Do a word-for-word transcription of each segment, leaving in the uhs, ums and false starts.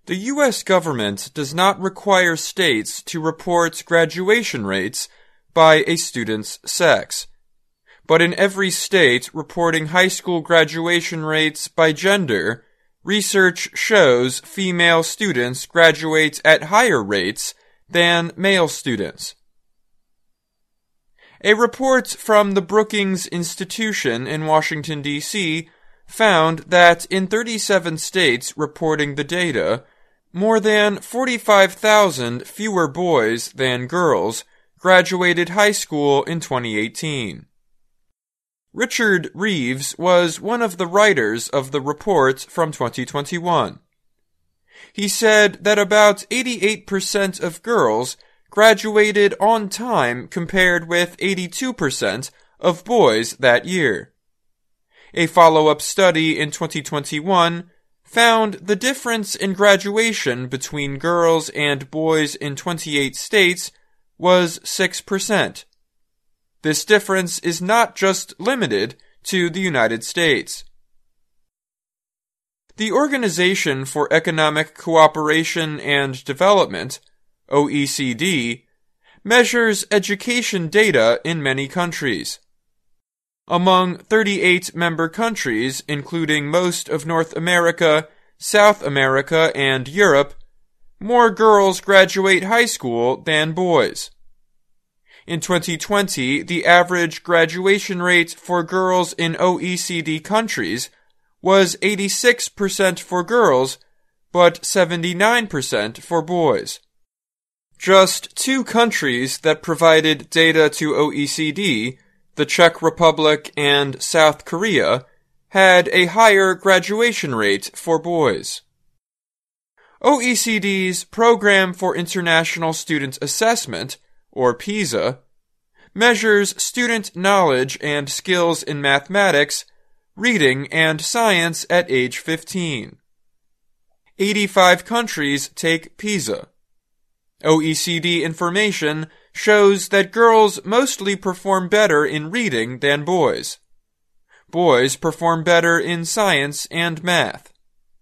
The U S government does not require states to report graduation rates by a student's sex. But in every state reporting high school graduation rates by gender, research shows female students graduate at higher rates than male students. A report from the Brookings Institution in Washington, D C found that in thirty-seven states reporting the data, more than forty-five thousand fewer boys than girls graduated high school in twenty eighteen. Richard Reeves was one of the writers of the report from twenty twenty-one. He said that about eighty-eight percent of girls graduated on time compared with eighty-two percent of boys that year. A follow-up study in twenty twenty-one found the difference in graduation between girls and boys in twenty-eight states was six percent. This difference is not just limited to the United States. The Organization for Economic Cooperation and Development, O E C D, measures education data in many countries. Among thirty-eight member countries, including most of North America, South America, and Europe, more girls graduate high school than boys. In twenty twenty, the average graduation rate for girls in O E C D countries was eighty-six percent for girls, but seventy-nine percent for boys. Just two countries that provided data to O E C D, the Czech Republic and South Korea, had a higher graduation rate for boys. O E C D's Program for International Student Assessment, or PISA, measures student knowledge and skills in mathematics, reading, and science at age fifteen. eighty-five countries take PISA. O E C D information shows that girls mostly perform better in reading than boys. Boys perform better in science and math.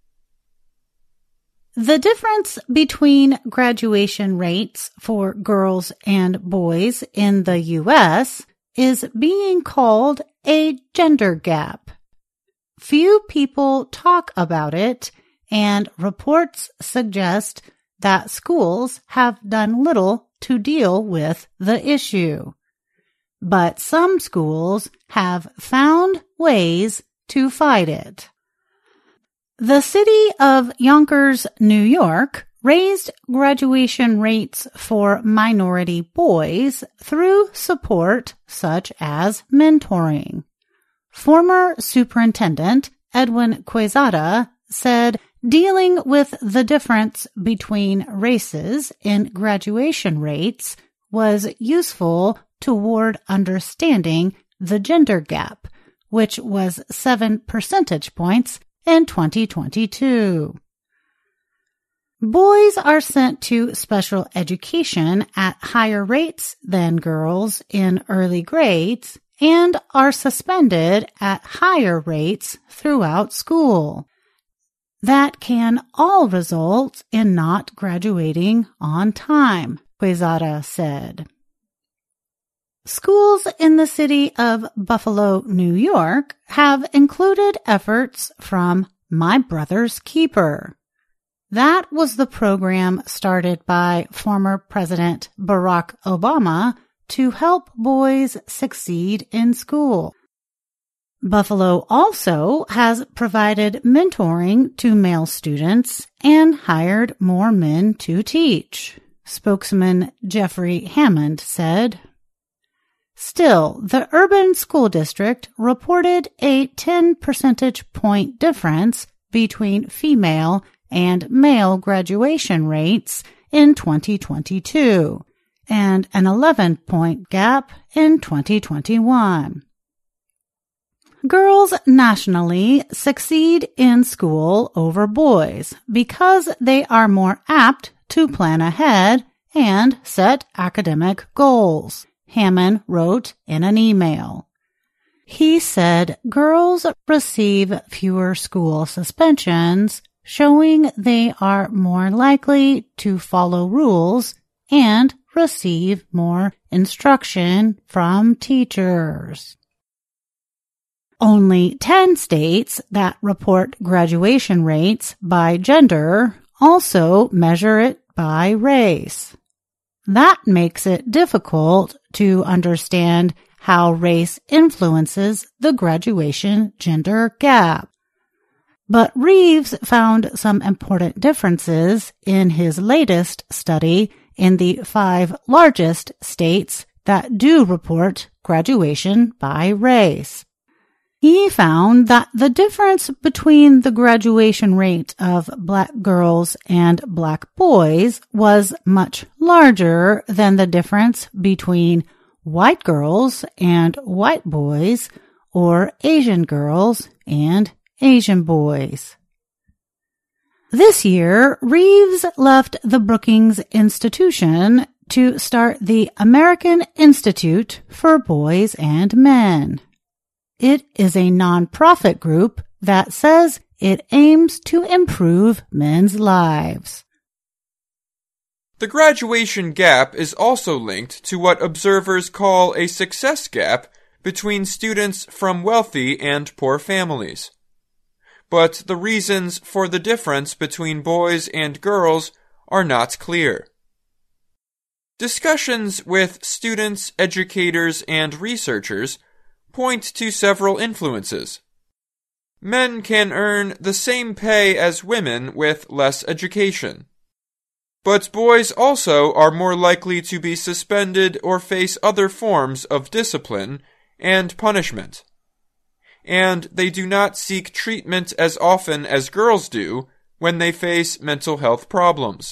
The difference between graduation rates for girls and boys in the U S is being called a gender gap. Few people talk about it, and reports suggest that schools have done little to deal with the issue. But some schools have found ways to fight it. The city of Yonkers, New York, raised graduation rates for minority boys through support such as mentoring. Former Superintendent Edwin Quezada said dealing with the difference between races in graduation rates was useful toward understanding the gender gap, which was seven percentage points in twenty twenty-two. Boys are sent to special education at higher rates than girls in early grades and are suspended at higher rates throughout school. That can all result in not graduating on time, Quezada said. Schools in the city of Buffalo, New York, have included efforts from My Brother's Keeper. That was the program started by former President Barack Obama to help boys succeed in school. Buffalo also has provided mentoring to male students and hired more men to teach, spokesman Jeffrey Hammond said. Still, the urban school district reported a ten percentage point difference between female and male graduation rates in twenty twenty-two and an eleven point gap in twenty twenty-one. Girls nationally succeed in school over boys because they are more apt to plan ahead and set academic goals, Hammond wrote in an email. He said girls receive fewer school suspensions, showing they are more likely to follow rules and receive more instruction from teachers. Only ten states that report graduation rates by gender also measure it by race. That makes it difficult to understand how race influences the graduation gender gap. But Reeves found some important differences in his latest study in the five largest states that do report graduation by race. He found that the difference between the graduation rate of black girls and black boys was much larger than the difference between white girls and white boys or Asian girls and Asian boys. This year, Reeves left the Brookings Institution to start the American Institute for Boys and Men. It is a nonprofit group that says it aims to improve men's lives. The graduation gap is also linked to what observers call a success gap between students from wealthy and poor families. But the reasons for the difference between boys and girls are not clear. Discussions with students, educators, and researchers point to several influences. Men can earn the same pay as women with less education. But boys also are more likely to be suspended or face other forms of discipline and punishment. And they do not seek treatment as often as girls do when they face mental health problems.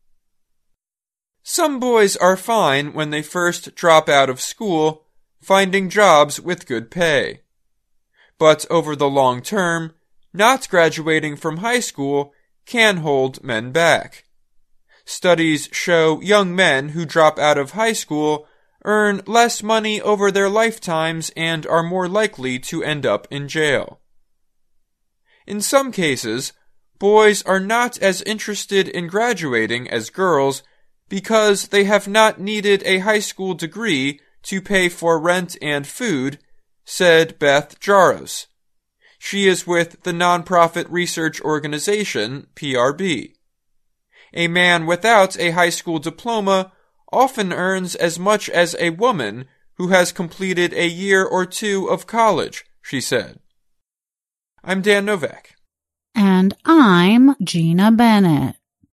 Some boys are fine when they first drop out of school, finding jobs with good pay. But over the long term, not graduating from high school can hold men back. Studies show young men who drop out of high school earn less money over their lifetimes and are more likely to end up in jail. In some cases, boys are not as interested in graduating as girls because they have not needed a high school degree to pay for rent and food, said Beth Jaros. She is with the nonprofit research organization P R B. A man without a high school diploma often earns as much as a woman who has completed a year or two of college, she said. I'm Dan Novak. And I'm Gina Bennett.